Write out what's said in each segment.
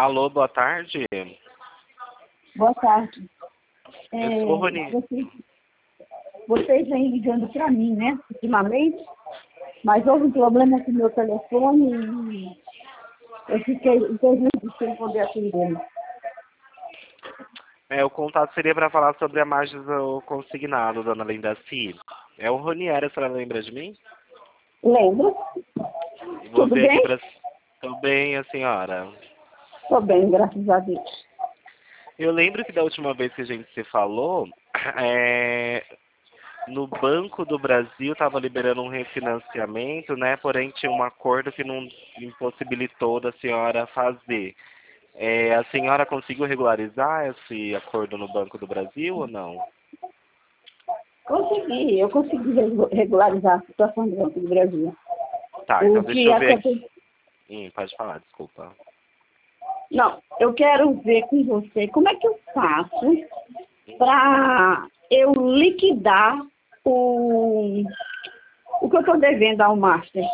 Alô, boa tarde. Boa tarde. Eu sou o Rony. Vocês vêm ligando para mim, né? Ultimamente, mas houve um problema com o meu telefone e eu fiquei sem poder atender. O contato seria para falar sobre a margem do consignado, dona Lindaci. É o Ronieri, a senhora lembra de mim? Lembro? Vou Tudo ver aqui bem? para... Tudo bem, a senhora? Estou bem, graças a Deus. Eu lembro que da última vez que a gente se falou, no Banco do Brasil estava liberando um refinanciamento, né? Porém tinha um acordo que não impossibilitou da senhora fazer. A senhora conseguiu regularizar esse acordo no Banco do Brasil ou não? Eu consegui regularizar a situação do Banco do Brasil. Tá, então O deixa que eu ver aconteceu... aqui. Pode falar, desculpa. Não, eu quero ver com você como é que eu faço para eu liquidar o que eu estou devendo ao Master.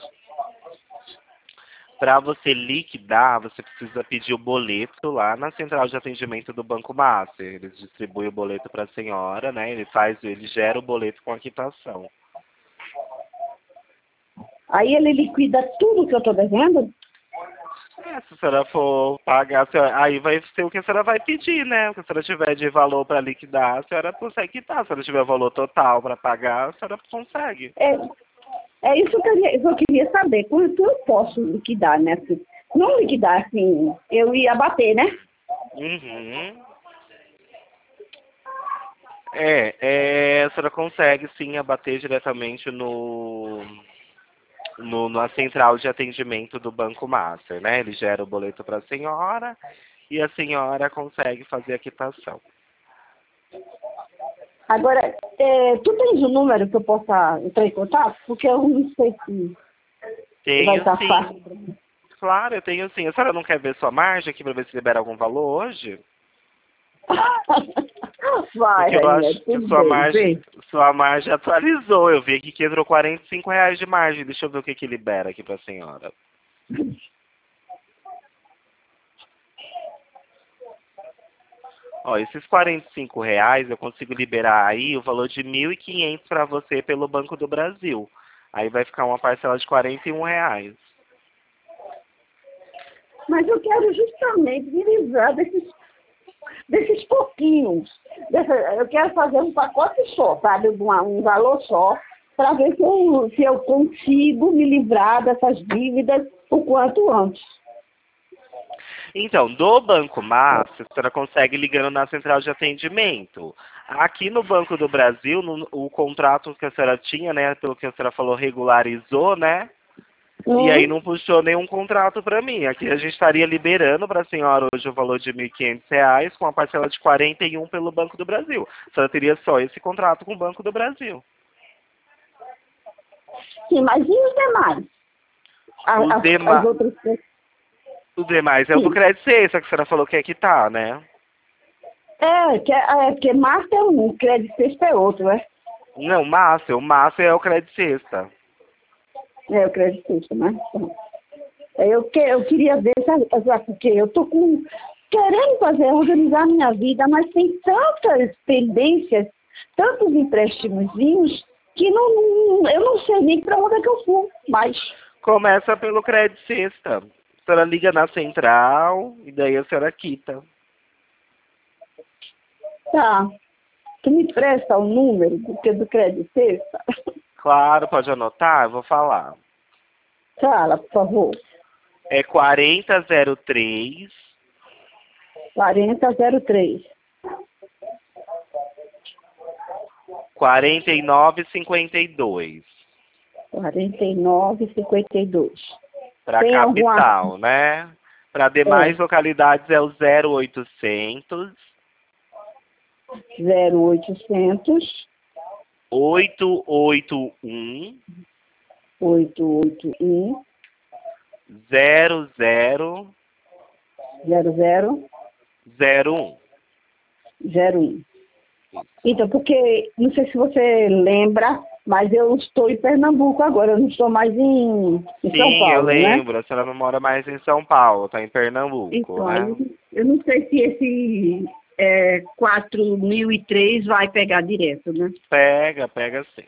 Para você liquidar, você precisa pedir o boleto lá na central de atendimento do Banco Master. Eles distribuem o boleto para a senhora, né? Ele gera o boleto com a quitação. Aí ele liquida tudo que eu estou devendo? Se a senhora for pagar, aí vai ser o que a senhora vai pedir, né? O que a senhora tiver de valor para liquidar, a senhora consegue quitar. Se a senhora tiver valor total para pagar, a senhora consegue. É isso que eu queria saber. Quanto eu posso liquidar, né? Não liquidar assim, eu ia bater, né? Uhum. A senhora consegue sim abater diretamente na central de atendimento do Banco Master, né? Ele gera o boleto para a senhora e a senhora consegue fazer a quitação. Agora, tu tens um número que eu possa entrar em contato? Porque eu não sei se vai Tenho estar sim. fácil. Claro, eu tenho sim. A senhora não quer ver sua margem aqui para ver se libera algum valor hoje? Vai, Porque eu René, acho que tudo bem, vem. sua margem atualizou. Eu vi aqui que entrou R$ 45 de margem. Deixa eu ver o que libera aqui para a senhora. Ó, esses R$ 45 eu consigo liberar aí o valor de 1.500 para você pelo Banco do Brasil. Aí vai ficar uma parcela de R$ 41. Mas eu quero justamente me livrar desses pouquinhos. Eu quero fazer um pacote só, sabe? Um valor só, para ver se eu consigo me livrar dessas dívidas o quanto antes. Então, do Banco Master, a senhora consegue ligando na central de atendimento. Aqui no Banco do Brasil, o contrato que a senhora tinha, né, pelo que a senhora falou, regularizou, né? E aí não puxou nenhum contrato para mim. Aqui a gente estaria liberando para a senhora hoje o valor de R$ 1.500 com a parcela de 41 pelo Banco do Brasil. A senhora teria só esse contrato com o Banco do Brasil. Sim, mas e os demais? As outras coisas. Os demais é o do Crédito Sexta, que a senhora falou que é quitar, né? Porque Master é um, Crédito Sexta é outro, né? Não, o Master é o Crédito Sexta. É o Crédito Sexta, né? Eu queria ver, sabe, porque eu tô querendo organizar minha vida, mas tem tantas pendências, tantos emprestimozinhos, que eu não sei nem para onde é que eu vou mais. Começa pelo Crédito Sexta. A senhora liga na central e daí a senhora quita. Tá. Tu me presta o número do Crédito Sexta? Claro, pode anotar, eu vou falar. Fala, por favor. É 4003 4003 4952. 4952. Para Tem capital, né? Para demais localidades é o 0800 0800 881 881 0001. 0001. Então, porque, não sei se você lembra, Mas eu estou em Pernambuco agora, eu não estou mais em São Sim, Paulo, eu né? lembro. A senhora não mora mais em São Paulo, tá em Pernambuco, Então, né? aí, eu não sei se esse 4003 vai pegar direto, né? Pega sim.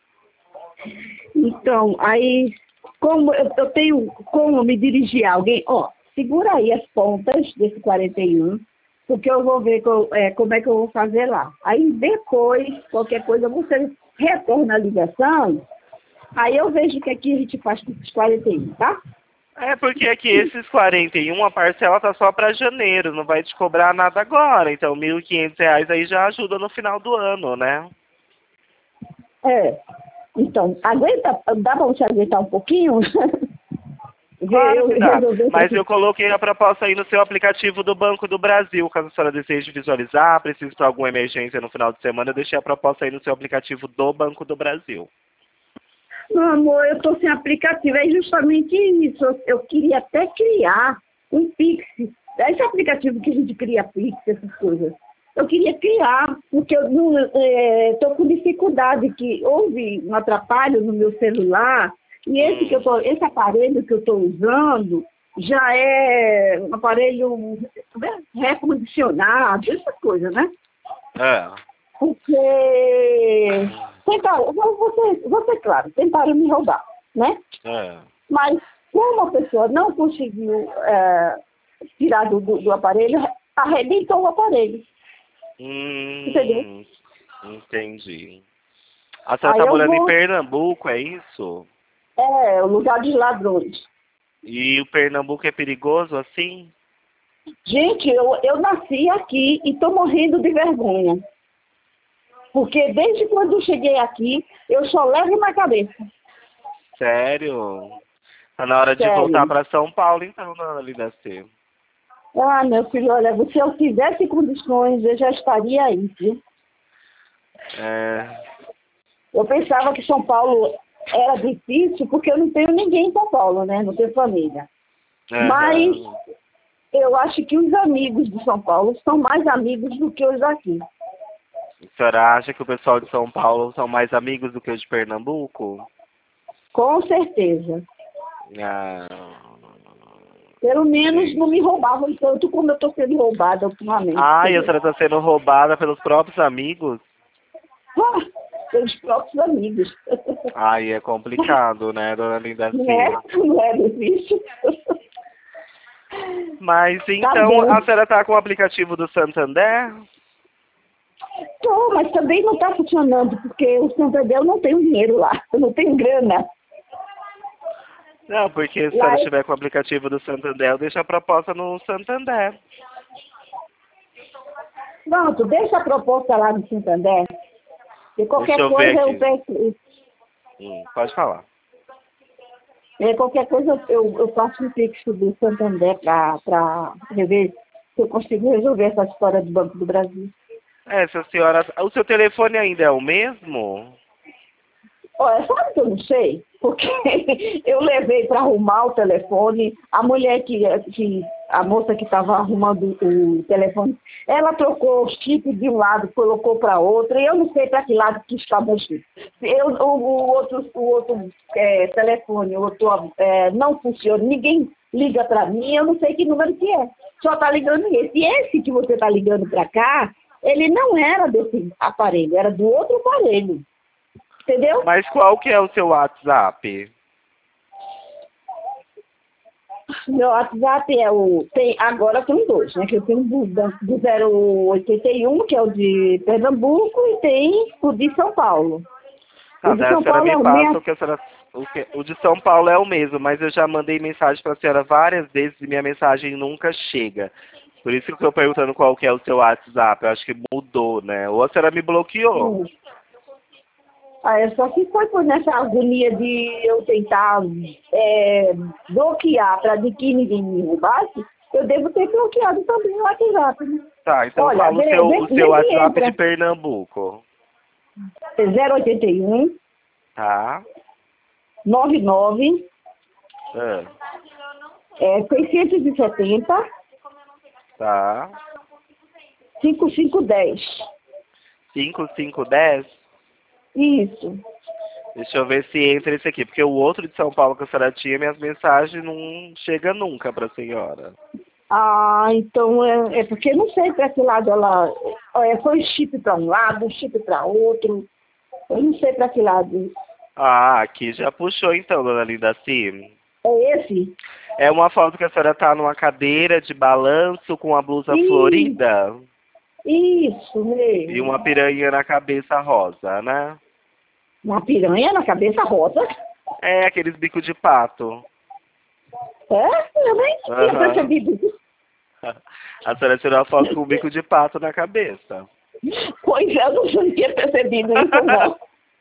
Então, aí, como eu tenho como me dirigir a alguém, ó, segura aí as pontas desse 41, porque eu vou ver como é que eu vou fazer lá. Aí depois, qualquer coisa, você retorna a ligação, aí eu vejo o que aqui a gente faz com esses 41, tá? É porque aqui esses 41, a parcela tá só para janeiro, não vai te cobrar nada agora. Então, R$ 1.500 aí já ajuda no final do ano, né? É. Então, aguenta, dá para você aguentar um pouquinho? Ver Claro eu que dá. resolver isso Mas aqui. eu coloquei a proposta aí no seu aplicativo do Banco do Brasil. Caso a senhora deseje visualizar, precise para alguma emergência no final de semana, eu deixei a proposta aí no seu aplicativo do Banco do Brasil. Meu amor, eu estou sem aplicativo, é justamente isso. Eu queria até criar um Pix. Esse aplicativo que a gente cria Pix, essas coisas. Eu queria criar, porque eu estou com dificuldade, que houve um atrapalho no meu celular, e esse aparelho que eu estou usando já é um aparelho recondicionado, essas coisas, né? É. Porque tentaram, você claro, tentaram me roubar, né? É. Mas como a pessoa não conseguiu tirar do aparelho, arrebentou o aparelho, entendeu? Entendi. A senhora Aí tá eu morando em vou, Pernambuco, é isso? o lugar dos ladrões. E o Pernambuco é perigoso assim? Gente, eu nasci aqui e estou morrendo de vergonha. Porque desde quando eu cheguei aqui, eu só levo na cabeça. Sério? Tá na hora de voltar Sério. para São Paulo, então, dona Linda C. Ah, meu filho, olha, se eu tivesse condições, eu já estaria aí, viu? É. Eu pensava que São Paulo era difícil porque eu não tenho ninguém em São Paulo, né? Não tenho família. Mas Aham. eu acho que os amigos de São Paulo são mais amigos do que os daqui. A senhora acha que o pessoal de São Paulo são mais amigos do que os de Pernambuco? Com certeza. Ah, Pelo menos não gente. me roubavam tanto como eu estou sendo roubada ultimamente, Ah, e a entendeu? senhora está sendo roubada pelos próprios amigos? Ah, pelos próprios amigos. Aí é complicado, né, dona Linda Não C? é? Não é difícil. Mas Tá então bom. a senhora tá com o aplicativo do Santander? Tô, mas também não está funcionando, porque o Santander eu não tenho dinheiro lá, eu não tenho grana. Não, porque se a Lá, senhora estiver com o aplicativo do Santander, eu deixo a proposta no Santander. pronto, deixa a proposta lá no Santander, e Deixa qualquer eu ver coisa eu aqui. peço, Pode falar. qualquer coisa eu faço um Pix do Santander para rever se eu consigo resolver essa história do Banco do Brasil. É, se a senhora... O seu telefone ainda é o mesmo? Olha, sabe que eu não sei? Porque eu levei para arrumar o telefone, a mulher a moça que estava arrumando o telefone, ela trocou o chip de um lado, colocou para outro, e eu não sei para que lado que estava o chip. O outro telefone, não funciona, ninguém liga para mim, eu não sei que número que é. Só está ligando esse. E esse que você está ligando para cá, ele não era desse aparelho, era do outro aparelho. Entendeu? Mas qual que é o seu WhatsApp? Meu WhatsApp agora tem dois, né? Que eu tenho do 081, que é o de Pernambuco, e tem o de São Paulo. Tá, O de daí a São senhora Paulo é me o passa meu. o que a senhora... O de São Paulo é o mesmo, mas eu já mandei mensagem para a senhora várias vezes e minha mensagem nunca chega. Por isso que eu estou perguntando qual que é o seu WhatsApp. Eu acho que mudou, né? Ou a senhora me bloqueou. Só que foi por nessa agonia de eu tentar bloquear para de que ninguém me roubasse, eu devo ter bloqueado também o WhatsApp, né? Tá, então Olha, fala o vê seu que WhatsApp de entra. Pernambuco. 081 Tá? 99 Ah, 670 tá. 5510. 5510? Isso. Deixa eu ver se entra esse aqui, porque o outro de São Paulo que a senhora tinha, minhas mensagens não chegam nunca para a senhora. Ah, então é porque eu não sei para que lado ela. Foi chip para um lado, chip para outro. Eu não sei para que lado. Ah, aqui já puxou então, dona Lindaci. É esse? É uma foto que a senhora tá numa cadeira de balanço com a blusa Ih, florida isso e mesmo. uma piranha na cabeça rosa, né? Uma piranha na cabeça rosa. É aqueles bico de pato. É? Eu nem tinha Aham. percebido isso. A senhora tirou a foto com o bico de pato na cabeça. Pois é, eu não tinha percebido isso, não.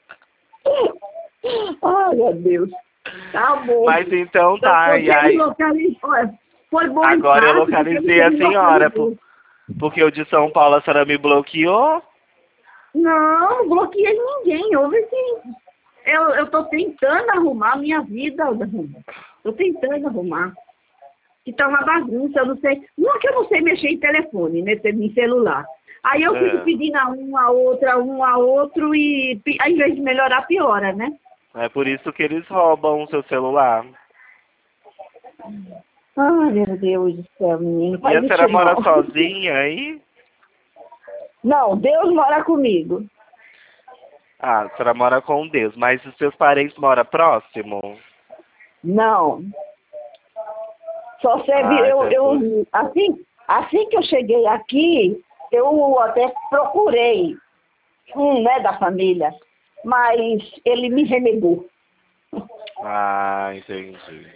Ai, meu Deus. Tá bom. Mas então Então, tá, e você me aí localizou. Foi bom agora eu empate, porque localizei você a me senhora, localizou. porque o de São Paulo a senhora me bloqueou. Não, não bloqueei ninguém. Houve sim. Eu tô tentando arrumar a minha vida, tô tentando arrumar. Que tá uma bagunça, eu não sei. Não é que eu não sei mexer em telefone, né? Em celular. Aí eu fico pedindo a um a outro, e ao invés de melhorar, piora, né? É por isso que eles roubam o seu celular. Ai, meu Deus do céu, menino, não E faz a senhora isso mora não. sozinha aí? Não, Deus mora comigo. Ah, a senhora mora com Deus, mas os seus parentes moram próximo? Não. Só serve, Ah, então é por... assim que eu cheguei aqui, eu até procurei né, da família, mas ele me renegou. Ah, entendi.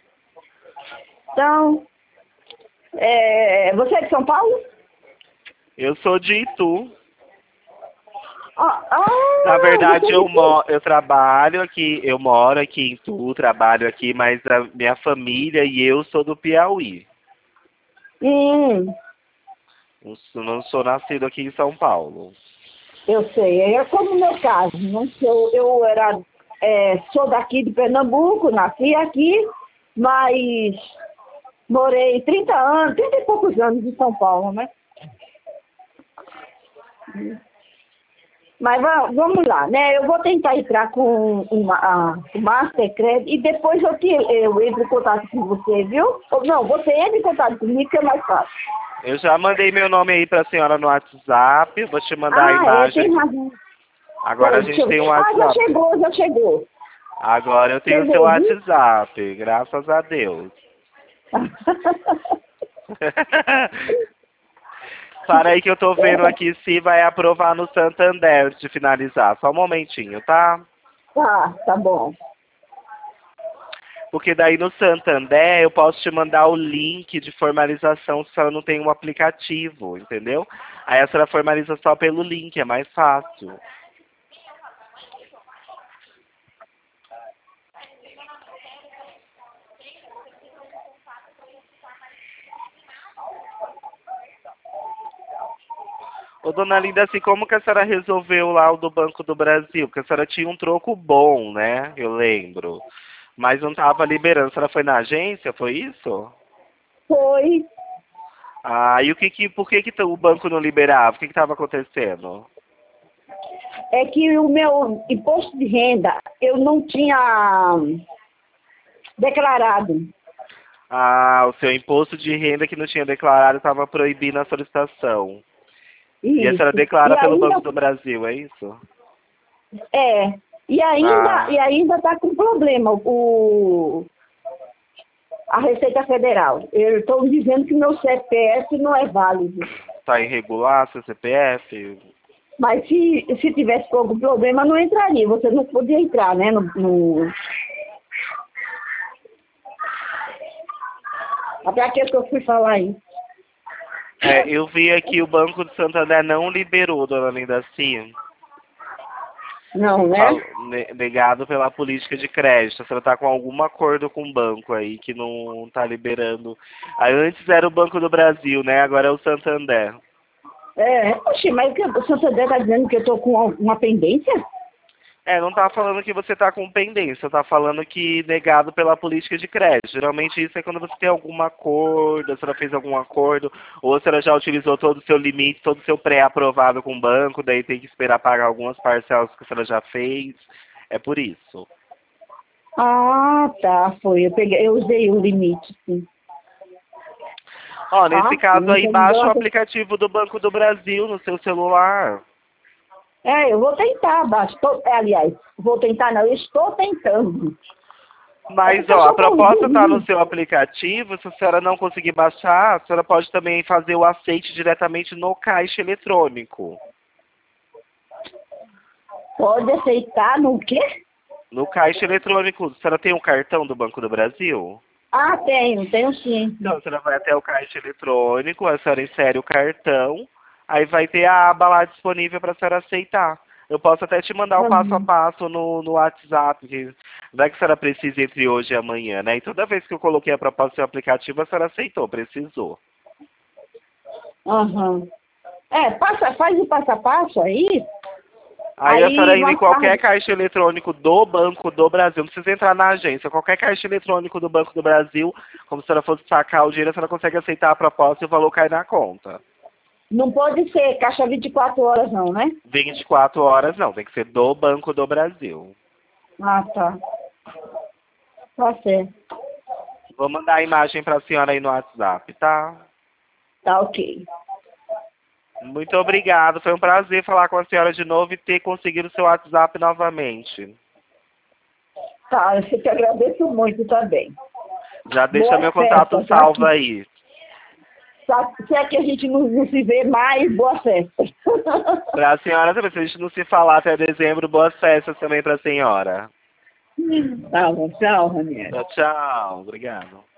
Então, você é de São Paulo? Eu sou de Itu. Ah, Na você verdade, é de Itu? eu trabalho aqui, eu moro aqui em Itu, trabalho aqui, mas a minha família e eu sou do Piauí. Hum, Não sou nascido aqui em São Paulo. eu sei, é como o meu caso, né? Sou daqui de Pernambuco, nasci aqui, mas morei 30 anos, 30 e poucos anos em São Paulo, né? Mas vamos lá, né? Eu vou tentar entrar com o Mastercred e depois eu entro em contato com você, viu? Ou não, você entra em contato comigo que é mais fácil. Eu já mandei meu nome aí pra senhora no WhatsApp, vou te mandar a Ah, imagem. tem razão. Agora a Peraí, deixa gente eu tem ver. um Ah, já WhatsApp. chegou, já chegou. Agora eu tenho o seu Chegou, viu? WhatsApp, graças a Deus. Para aí que eu tô vendo aqui se vai aprovar no Santander de finalizar. Só um momentinho, tá? Tá bom. Porque daí no Santander eu posso te mandar o link de formalização se ela não tem um aplicativo, entendeu? Aí a senhora formaliza só pelo link, é mais fácil. Ô, dona Linda, assim, como que a senhora resolveu lá o do Banco do Brasil? Porque a senhora tinha um troco bom, né? Eu lembro. Mas não estava liberando. A senhora foi na agência, foi isso? Foi. Ah, e por que o banco não liberava? O que estava acontecendo? É que o meu imposto de renda eu não tinha declarado. Ah, o seu imposto de renda que não tinha declarado estava proibindo a solicitação. E a senhora Isso. declara pelo Banco do Brasil, é isso? É. E Ah, ainda está com problema a Receita Federal. Estão dizendo que meu CPF não é válido. tá irregular seu CPF? Mas se tivesse algum problema, não entraria. Você não podia entrar, né? Até aquilo que eu fui falar aí. É, eu vi aqui o Banco de Santander não liberou, dona Lindaci. Não, né? Negado pela política de crédito. A senhora está com algum acordo com o banco aí que não está liberando. Aí antes era o Banco do Brasil, né? Agora é o Santander. Oxe, mas o Santander está dizendo que eu estou com uma pendência? É, não tá falando que você tá com pendência, tá falando que negado pela política de crédito. Geralmente isso é quando você tem algum acordo, a senhora fez algum acordo, ou a senhora já utilizou todo o seu limite, todo o seu pré-aprovado com o banco, daí tem que esperar pagar algumas parcelas que a senhora já fez. É por isso. Ah, tá, foi. Eu usei o limite, sim. Ó, nesse caso Sim, aí, então baixa o aplicativo do Banco do Brasil no seu celular. eu vou tentar, aliás, vou tentar não, eu estou tentando. É Mas, porque eu ó, a sou proposta está no burrinho. seu aplicativo. Se a senhora não conseguir baixar, a senhora pode também fazer o aceite diretamente no caixa eletrônico. Pode aceitar no quê? No caixa eletrônico, a senhora tem um cartão do Banco do Brasil? Ah, tenho sim. Então, a senhora vai até o caixa eletrônico, a senhora insere o cartão, aí vai ter a aba lá disponível para a senhora aceitar. Eu posso até te mandar o passo a Uhum. passo no WhatsApp, que vai que a senhora precisa entre hoje e amanhã, né? E toda vez que eu coloquei a proposta do seu aplicativo, a senhora aceitou, precisou. Aham. Faz o passo a passo aí, Aí a senhora indo em mais qualquer tarde. caixa eletrônico do Banco do Brasil, não precisa entrar na agência, qualquer caixa eletrônico do Banco do Brasil, como se a senhora fosse sacar o dinheiro, a senhora consegue aceitar a proposta e o valor cai na conta. Não pode ser caixa 24 horas não, né? 24 horas não, tem que ser do Banco do Brasil. Ah, tá. Tá certo. Vou mandar a imagem para a senhora aí no WhatsApp, tá? Tá ok. Muito obrigado, foi um prazer falar com a senhora de novo e ter conseguido o seu WhatsApp novamente. Tá, eu te agradeço muito também. Já deixa Boas meu contato festas, tá? salvo aí. Se é que a gente não se vê mais, boa festa. Para a senhora também, se a gente não se falar até dezembro, boas festas também para a senhora. Tá bom, tchau, Ranieri. Tchau, tchau. Obrigado.